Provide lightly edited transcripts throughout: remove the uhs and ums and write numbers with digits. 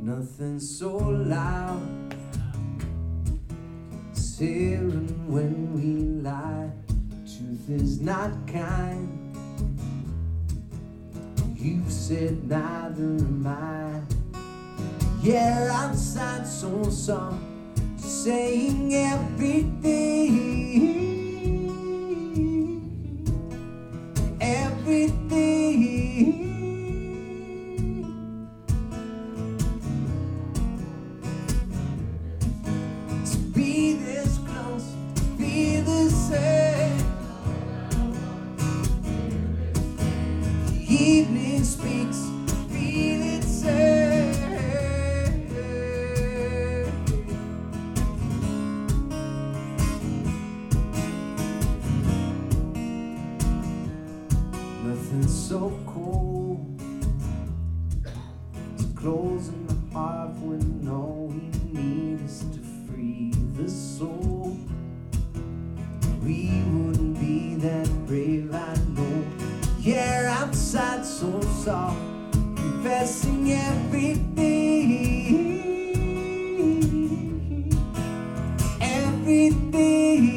Nothing so loud as hearing when we lie. Truth is not kind. You've said neither am I. Yeah, outside so soft, saying everything. To be this close, be the same. The evening speaks, feel it say. Nothing so cold as closing the heart when all we need is to free the soul. We wouldn't be that brave, I know. Yeah, outside so soft, confessing everything. Everything.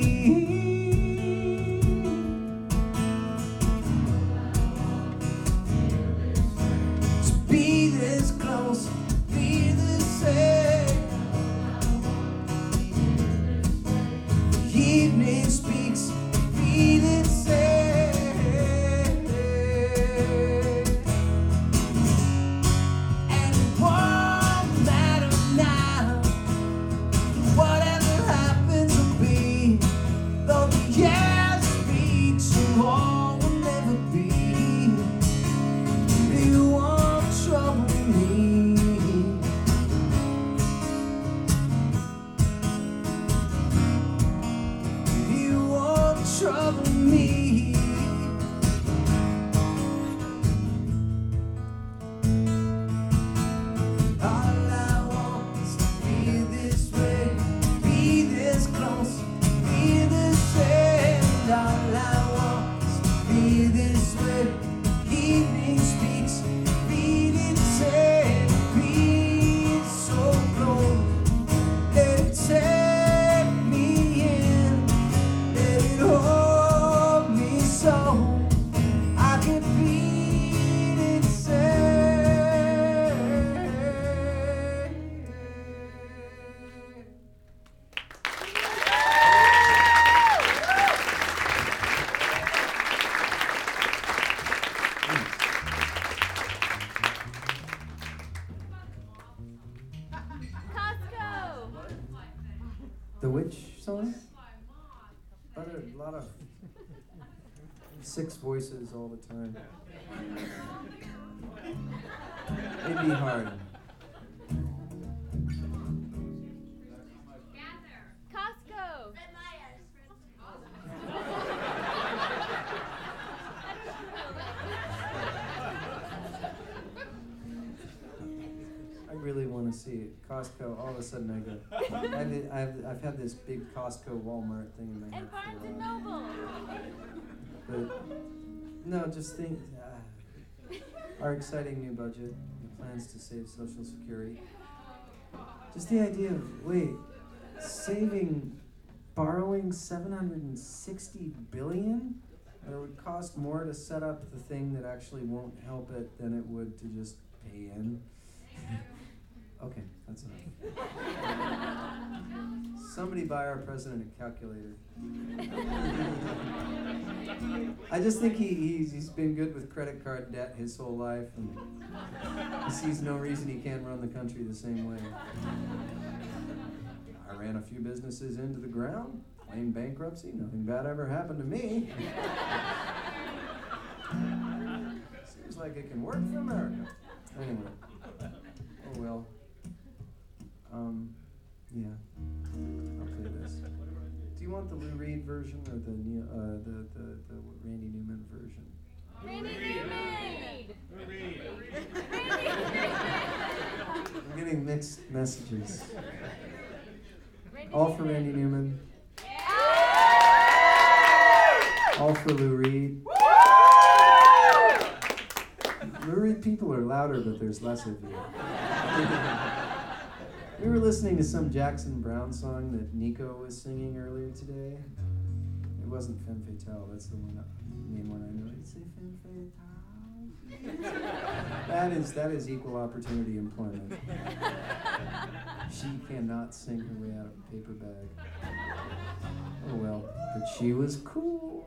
Be this close, be the same. The evening speaks, be the same. And it won't matter now. Whatever happens will be. Though the years speak, so all will never be. You won't trouble me. You won't trouble me. All I want is to be this way, be this close, be the same. All I want is to be this way. Evening speaks, beat it safe, be so close. Let it take me in, let it hold me so I can beat it safe. Costco! The which song? A lot of six voices all the time. It'd be hard. Costco! I really want to see it. Costco, all of a sudden I go. I've had this big Costco Walmart thing in my head And for a Barnes and while. Noble! But no, just think our exciting new budget, the plans to save Social Security. Just the idea of borrowing $760 billion. And it would cost more to set up the thing that actually won't help it than it would to just pay in. Okay, that's enough. Somebody buy our president a calculator. I just think he's been good with credit card debt his whole life, and he sees no reason he can't run the country the same way. I ran a few businesses into the ground, claimed bankruptcy, nothing bad ever happened to me. Seems like it can work for America. Anyway, oh well. Yeah. I'll play this. Do you want the Lou Reed version or the Randy Newman version? Randy Newman! I'm getting mixed messages. All for Randy Newman. All for Lou Reed. Lurid people are louder, but there's less of you. We were listening to some Jackson Browne song that Nico was singing earlier today. It wasn't Femme Fatale, that's the main one I know. Did it say Femme Fatale? That is equal opportunity employment. She cannot sing her way out of a paper bag. Oh well, but she was cool.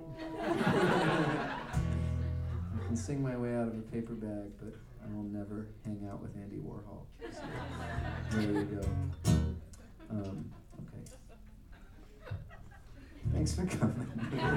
I can sing my way out of a paper bag, but I will never hang out with Andy Warhol. So, there you go. Okay. Thanks for coming.